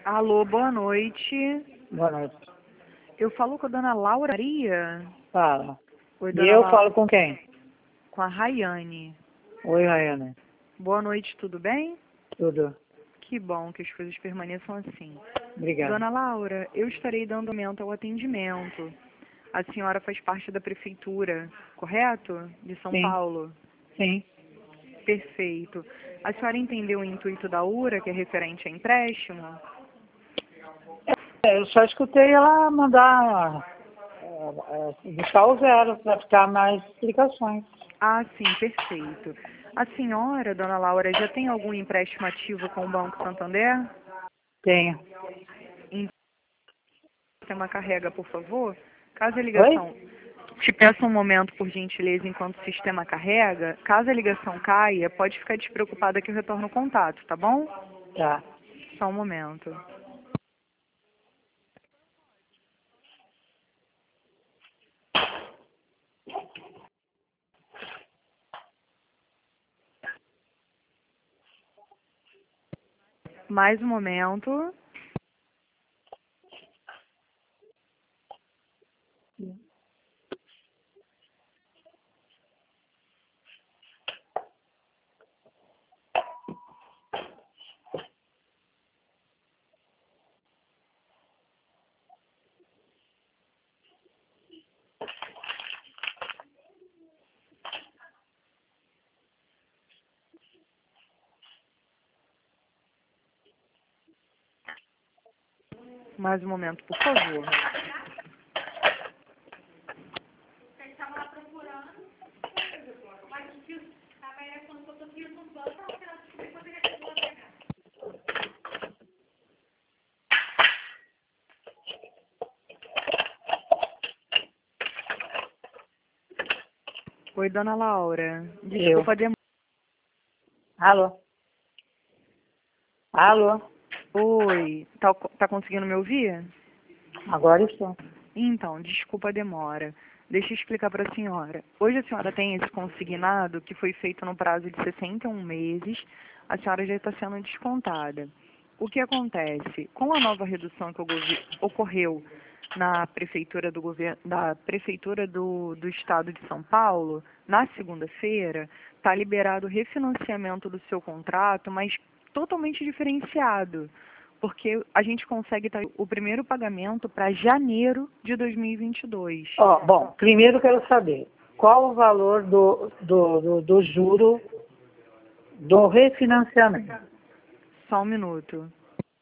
Alô, boa noite. Boa noite. Eu falo com a dona Laura Maria. Fala. Oi, E dona eu Laura. falo com quem? Com a Rayane. Oi, Rayane. Boa noite, tudo bem? Tudo. Que bom que as coisas permaneçam assim. Obrigado. Dona Laura, eu estarei dando aumento ao atendimento. A senhora faz parte da prefeitura, correto? De São Sim, Paulo. sim. Perfeito. A senhora entendeu o intuito da URA, que é referente a empréstimo? Eu só escutei ela mandar buscar o zero para ficar mais explicações. Ah, sim, perfeito. A senhora, dona Laura, já tem algum empréstimo ativo com o Banco Santander? Tenho. Então, sistema carrega, por favor. Caso a Oi? ligação... Te peço um momento, por gentileza, enquanto o sistema carrega. Caso a ligação caia, pode ficar despreocupada que eu retorno o contato, tá bom? Tá. Só um momento. Mais um momento. Mais um momento, por favor. Oi, dona Laura. Desculpa a demora. Alô? Alô? Oi. Tá conseguindo me ouvir? Agora estou. Então, desculpa a demora. Deixa eu explicar para a senhora. Hoje a senhora tem esse consignado que foi feito no prazo de 61 meses. A senhora já está sendo descontada. O que acontece? Com a nova redução que ocorreu na prefeitura do Estado de São Paulo, na segunda-feira, está liberado o refinanciamento do seu contrato, mas totalmente diferenciado, porque a gente consegue ter o primeiro pagamento para janeiro de 2022. Bom, primeiro eu quero saber qual o valor do juro do refinanciamento. Só um minuto.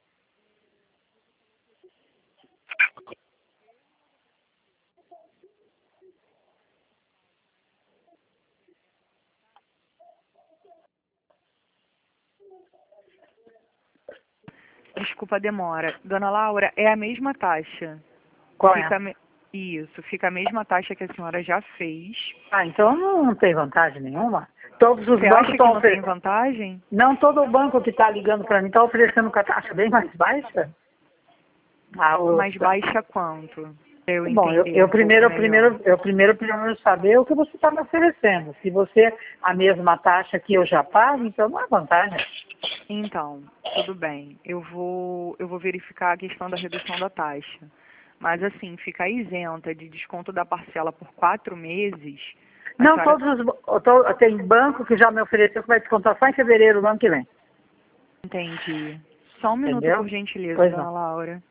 Desculpa a demora. Dona Laura, é a mesma taxa. Qual é? Fica a me- Isso, fica a mesma taxa que a senhora já fez. Ah, então não tem vantagem nenhuma. Todos os Você bancos acha que estão não tem oferecendo. vantagem? Não todo banco que está ligando para mim está oferecendo com a taxa bem mais baixa. Ah, Mais baixa quanto? Pra eu bom, entender um pouco melhor. eu primeiro preciso saber o que você está me oferecendo. Se você a mesma taxa que eu já pago, então não é vantagem. Então, tudo bem. Eu vou verificar a questão da redução da taxa. Mas assim, ficar isenta de desconto da parcela por 4 meses, a Não senhora todos tem banco que já me ofereceu que vai descontar só em fevereiro do ano que vem. entende. Só um minuto, Entendeu? por gentileza, Pois não. dona Laura.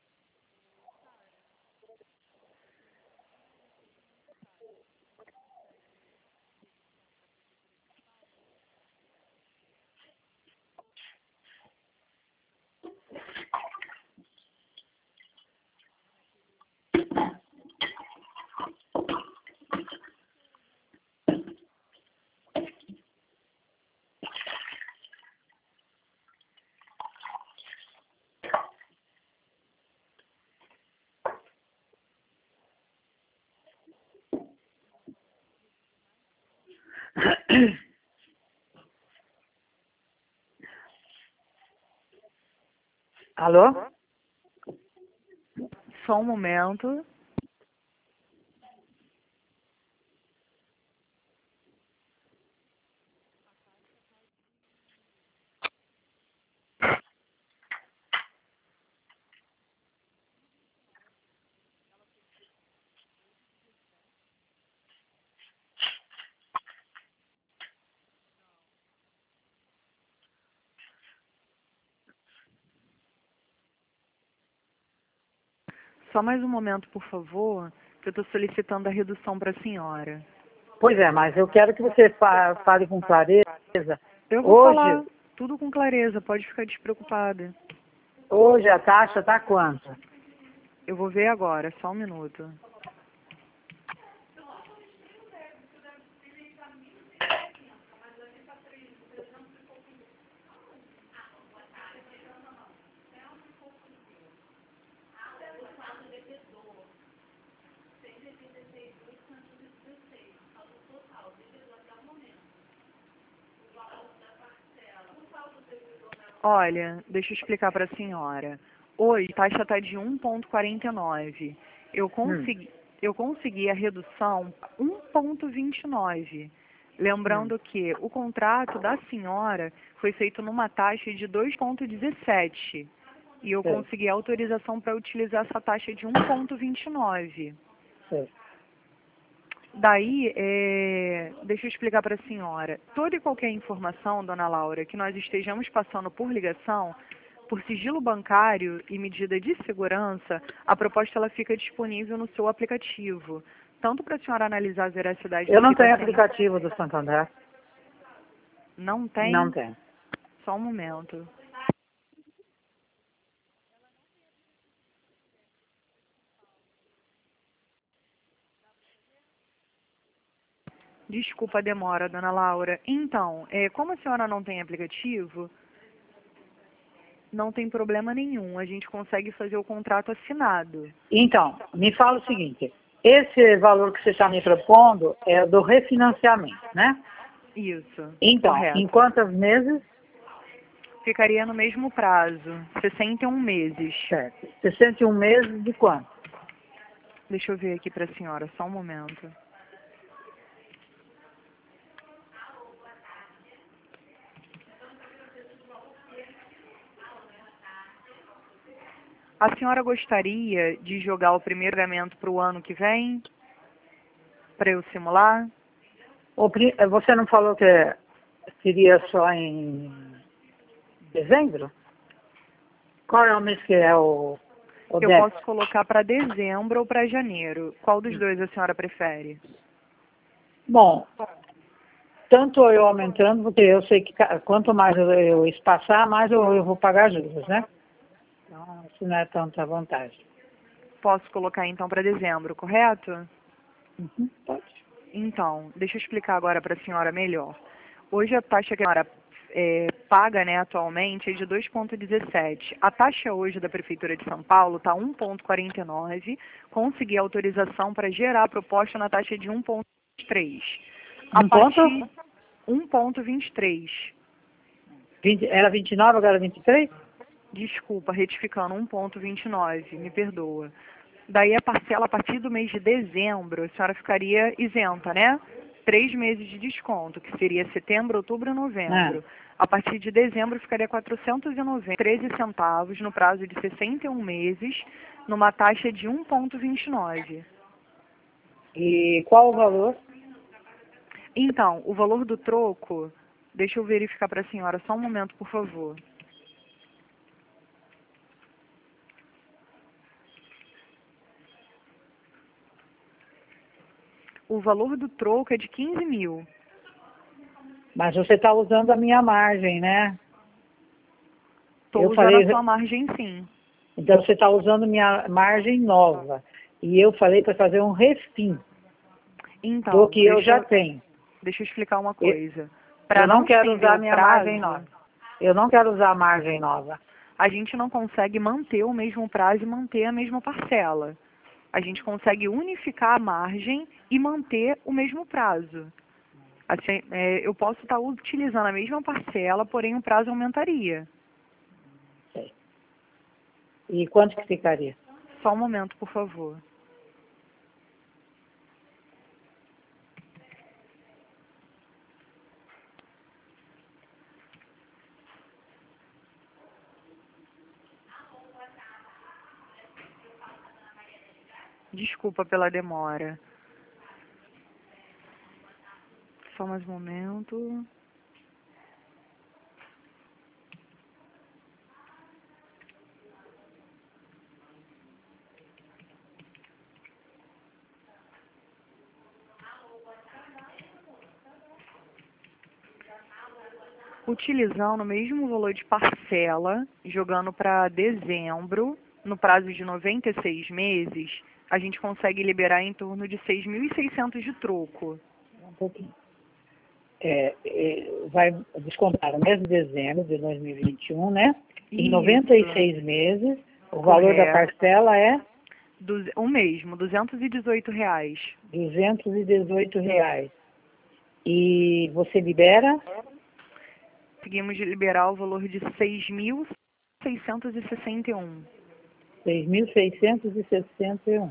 Alô? Só um momento. Só mais um momento, por favor, que eu estou solicitando a redução para a senhora. Pois é, mas eu quero que você fale com clareza. Eu vou Hoje, falar tudo com clareza, pode ficar despreocupada. hoje a taxa está quanto? Eu vou ver agora, só um minuto. Olha, deixa eu explicar para a senhora. Hoje a taxa está de 1,49. Eu consegui a redução 1,29. Lembrando que o contrato da senhora foi feito numa taxa de 2,17. E eu Sei, consegui a autorização para utilizar essa taxa de 1,29. sei. Daí, deixa eu explicar para a senhora. Toda e qualquer informação, dona Laura, que nós estejamos passando por ligação, por sigilo bancário e medida de segurança, a proposta ela fica disponível no seu aplicativo. Tanto para a senhora analisar a veracidade Eu do não que está tenho sendo... aplicativo do Santander. Não Não tem? tenho. Só um momento. Desculpa a demora, dona Laura. Então, como a senhora não tem aplicativo, não tem problema nenhum. A gente consegue fazer o contrato assinado. Então, me fala o seguinte, esse valor que você está me propondo é do refinanciamento, né? Isso, Então, correto. em quantos meses? Ficaria no mesmo prazo, 61 meses. Certo. 61 meses de quanto? Deixa eu ver aqui para a senhora, só um momento. A senhora gostaria de jogar o primeiro pagamento para o ano que vem? Para eu simular? Você não falou que seria só em dezembro? Qual é o mês que é o Eu débito? posso colocar para dezembro ou para janeiro. Qual dos dois a senhora prefere? Bom, tanto eu aumentando, porque eu sei que quanto mais eu espaçar, mais eu vou pagar juros, né? Então, isso não é tanta vantagem. Posso colocar então para dezembro, correto? Uhum, pode. Então, deixa eu explicar agora para a senhora melhor. Hoje a taxa que a senhora paga, né, atualmente é de 2,17. A taxa hoje da Prefeitura de São Paulo está 1,49. Consegui autorização para gerar a proposta na taxa de 1,23. A Um ponto? partir 1,23. Era 29, agora 23? Desculpa, retificando, 1,29, me perdoa. Daí a parcela, a partir do mês de dezembro, a senhora ficaria isenta, né? 3 meses de desconto, que seria setembro, outubro e Ah, novembro. A partir de dezembro ficaria 413 centavos no prazo de 61 meses, numa taxa de 1,29. e qual o valor? Então, o valor do troco, deixa eu verificar para a senhora, só um momento, por favor. O valor do troco é de 15 mil. Mas você está usando a minha margem, né? Estou Eu usando a falei, sua margem sim. então você está usando minha margem nova. E eu falei para fazer um refim do Então, que eu já tenho. deixa eu explicar uma Eu, coisa. eu Para não não quero estender usar o minha margem prazo, nova. Eu não quero usar a margem nova. a gente não consegue manter o mesmo prazo e manter a mesma parcela. A gente consegue unificar a margem e manter o mesmo prazo. Assim, eu posso estar utilizando a mesma parcela, porém o prazo aumentaria. Sei. E quanto que ficaria? Só um momento, por favor. Desculpa pela demora. Só mais um momento. Utilizando o mesmo valor de parcela, jogando para dezembro, no prazo de 96 meses, a gente consegue liberar em torno de 6.600 de troco. Um pouquinho. Vai descontar no mês de dezembro de 2021, né? Em Isso. 96 meses, o valor da parcela é? O mesmo, R$218. R$218. E você libera? Conseguimos liberar o valor de 6.661. 6.661.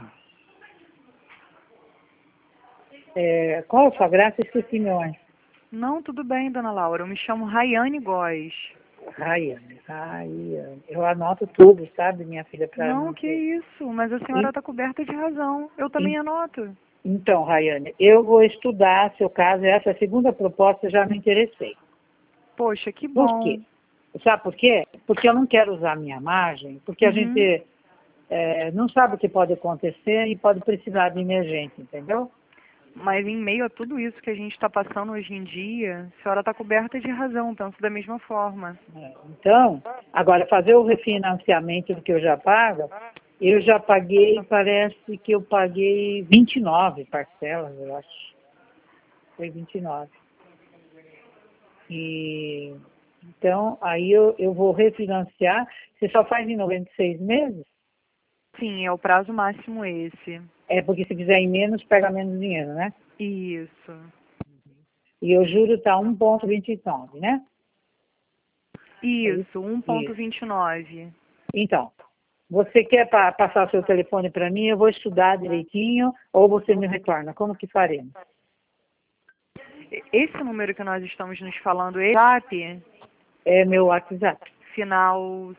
Qual a sua graça? Esqueci meu anjo. Não, tudo bem, dona Laura. Eu me chamo Rayane Góes. Rayane. Eu anoto tudo, sabe, minha filha? Não, que isso. Mas a senhora está coberta de razão. Eu também anoto. Então, Rayane, eu vou estudar seu caso. Essa é a segunda proposta, eu já me interessei. Poxa, que bom. Por quê? Sabe por quê? Porque eu não quero usar minha margem, porque a gente não sabe o que pode acontecer e pode precisar de emergência, entendeu? Mas em meio a tudo isso que a gente está passando hoje em dia, a senhora está coberta de razão, penso da mesma forma. Então, agora fazer o refinanciamento do que eu já pago, eu já paguei, parece que eu paguei 29 parcelas, eu acho. Foi 29. Então, aí eu vou refinanciar. Você só faz em 96 meses? Sim, é o prazo máximo esse. Porque se fizer em menos, pega menos dinheiro, né? Isso. E o juro está 1,29, né? Isso, 1,29. Então, você quer passar o seu telefone para mim? Eu vou estudar direitinho ou você me retorna? Como que faremos? Esse número que nós estamos nos falando é WhatsApp? É meu WhatsApp. Final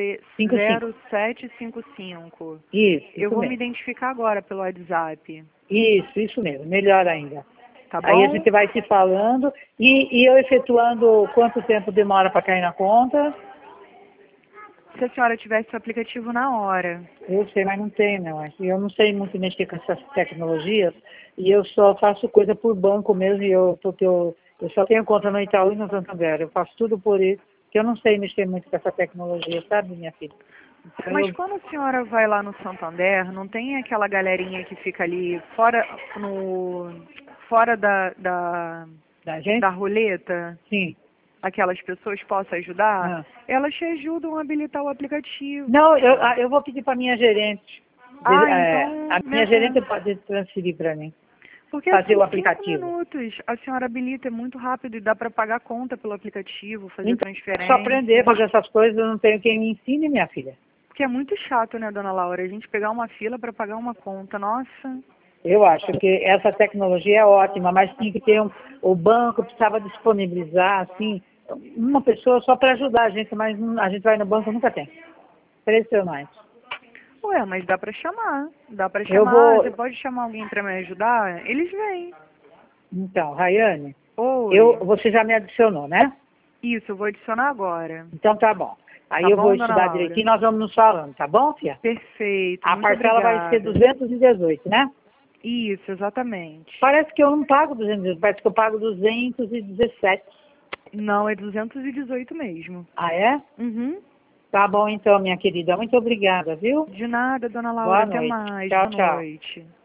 0755. Isso Eu vou mesmo. me identificar agora pelo WhatsApp. Isso mesmo. Melhor ainda. Tá bom? Aí a gente vai se falando e eu efetuando quanto tempo demora para cair na conta? Se a senhora tivesse o aplicativo na hora. Eu sei, mas não tem, não. Eu não sei muito mexer com essas tecnologias e eu só faço coisa por banco mesmo porque eu só tenho conta no Itaú e no Santander. Eu faço tudo por isso, porque eu não sei mexer muito com essa tecnologia, sabe, minha filha? Então, mas quando a senhora vai lá no Santander, não tem aquela galerinha que fica ali fora da gente? Da roleta? Sim. Aquelas pessoas possam ajudar? Elas te ajudam a habilitar o aplicativo. Não, eu vou pedir para minha gerente. Então... A minha gerente pode transferir para mim. Porque fazer assim, o aplicativo. 5 minutos a senhora habilita, é muito rápido e dá para pagar conta pelo aplicativo, fazer Então, transferência. só aprender a fazer essas coisas, eu não tenho quem me ensine, minha filha. Porque é muito chato, né, dona Laura? A gente pegar uma fila para pagar uma conta, nossa. Eu acho que essa tecnologia é ótima, mas tinha que ter o banco precisava disponibilizar, assim, uma pessoa só para ajudar a gente, mas a gente vai no banco nunca tem. Impressionante. Ué, mas dá para chamar. Dá para chamar. Você pode chamar alguém para me ajudar? Eles vêm. Então, Rayane, Oi. você já me adicionou, né? Isso, eu vou adicionar agora. Então tá bom. Aí tá eu bom, vou estudar direitinho e nós vamos nos falando, tá bom, filha? Perfeito. A muito parcela obrigada. vai ser 218, né? Isso, exatamente. Parece que eu não pago 218, parece que eu pago 217. Não, é 218 mesmo. Ah, é? Uhum. Tá bom então, minha querida. Muito obrigada, viu? De nada, dona Laura. Boa noite. Até mais. Tchau, Boa tchau. noite.